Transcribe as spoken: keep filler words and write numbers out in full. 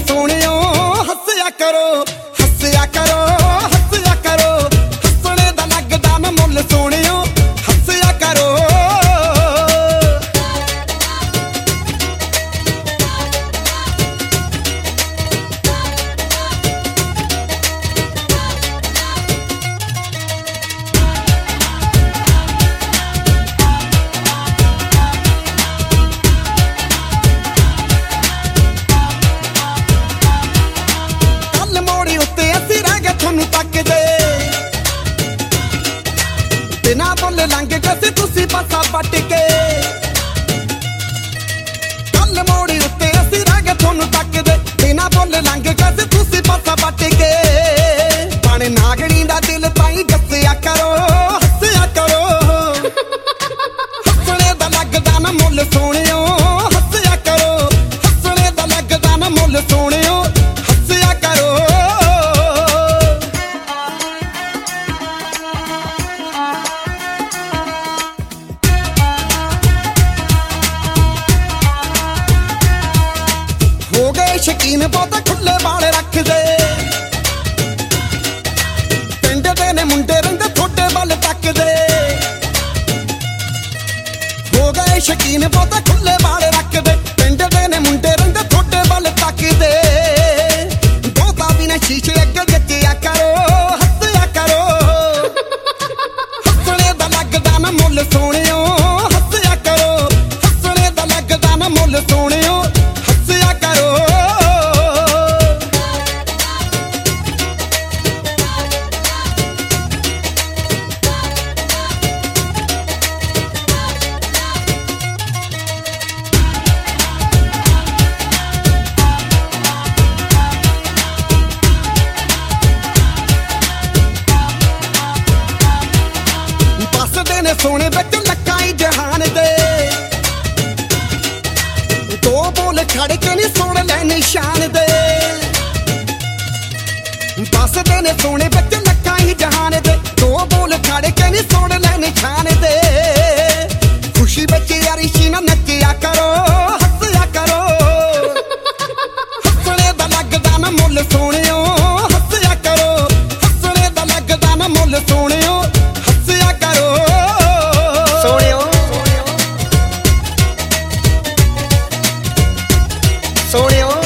सोनियो हस्या करो हस्या करो हस्या करो हसने दा लगदा ना मुल सोनियो हस्या करो। बिना बोले लंघ गए तुसी पासा पट के कल मोड़ी उत्ते असी रह गए थोनू तकदे बिना बोले लंघ गए तुसी पासा पट के पाने नागणी दा दिल ताई गस्सिया करो हस्या करो हसने दा लगदा ना मुल सोनियो हस्या करो हसने दा लगदा ना मुल सोनियो हस्या करो। हो गए शकीन बहुत खुले वाले रख दे पिंड दे ने मुंडे रंगे थोड़े वाल तक दे हो गए शकीन बहुत खुले वाले रख दे पिंड दे ने मुंडे रंगे थोड़े वाल तक दे दो ताबी ने शीशे अगे जच्चिया करो हस्या करो हसने दा लगदा ना मुल सोनियो हस्या करो हसने दा लगदा ना मुल सोनियो हस्या करो। सोने बिच लक्काई जहान दे दो बोल खड़ के नहीं सुन ले निशान दे दस दिन सोने बिच लक्काई जहान दे दो बोल खड़ के नहीं सुन ले निशान दे खुशी बिच यारी ना नचिया करो हस्या करो हसने दा लगदा ना मुल सोनियो हस्या करो हसने दा लगदा ना मुल सोनियो हस्या करो। सोनियो